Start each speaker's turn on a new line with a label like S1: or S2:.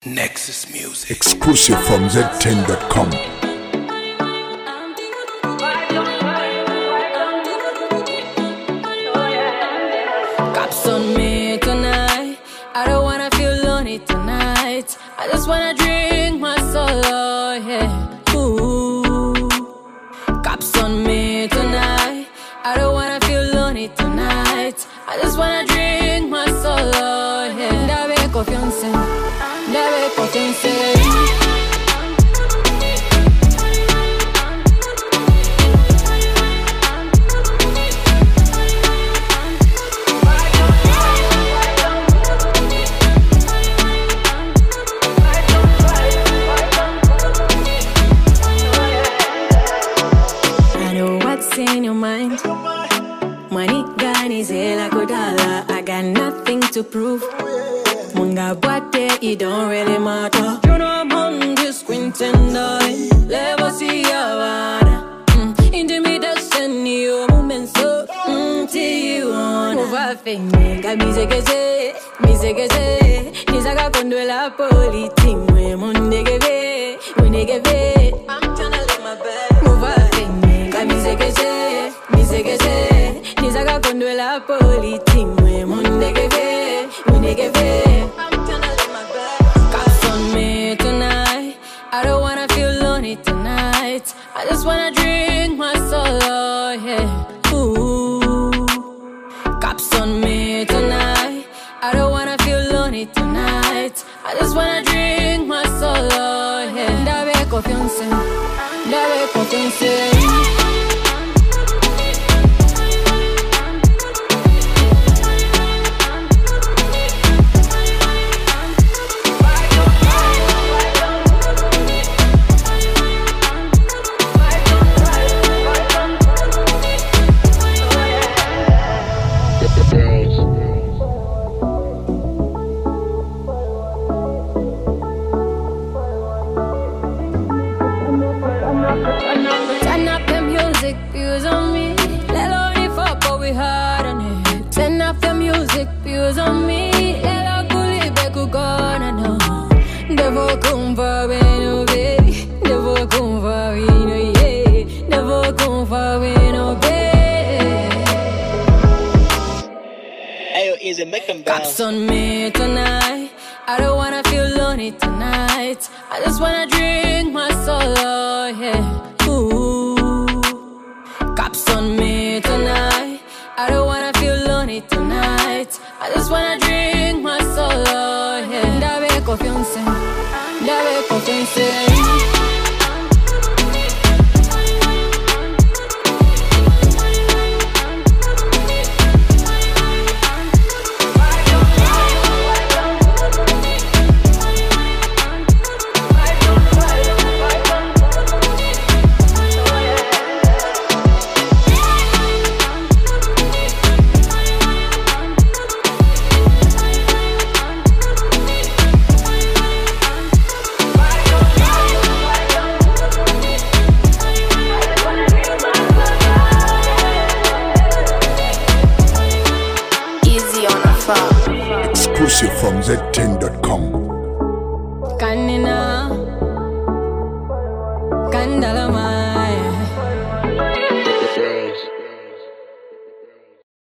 S1: Nexus Music.
S2: Exclusive from Z10.com.
S3: Cops on me tonight. I don't wanna feel lonely tonight. I just wanna drink my solo, yeah. Ooh. Cops on me tonight. I don't wanna feel lonely tonight. I just wanna drink my solo, yeah. Dame confianza, dame confianza. In your mind, money gun is like a dollar. I got nothing to prove. Munga bate, it don't really matter. You know I'm hungry, squinting, darling. Never see your water. Intimidation, your movement so till you want. Overthinking, got me segeze. Nisaga kondo la politique. Mon negeve. I'm tryna live my best. Overthinking, got me segeze. Nisaga kondo la politique. Mon negeve. I'm tryna live my best. Cops on me tonight. I don't wanna feel lonely tonight. I just wanna drink my solo, yeah. Ooh. Cops on me tonight. I don't wanna feel lonely tonight. I just wanna drink my solo, yeah. Dame confianza, dame confianza. Turn up the music, views on me. Let all the fuck but we hard on it. Turn up the music, views on me. Let all kuli beku gonna know. Never come for me, no baby. Never come for me, no yeah. Never come for me, no baby.
S4: Ayo, easy, make them bounce.
S3: Cops on me tonight. I don't wanna feel lonely tonight. I just wanna drink my solo, yeah. Ooh. Cops on me tonight. I don't wanna feel lonely tonight. I just wanna drink my solo, yeah. Dame confianza, dame confianza.
S2: Exclusive from Z10.com.
S3: Kanina, Kandalama.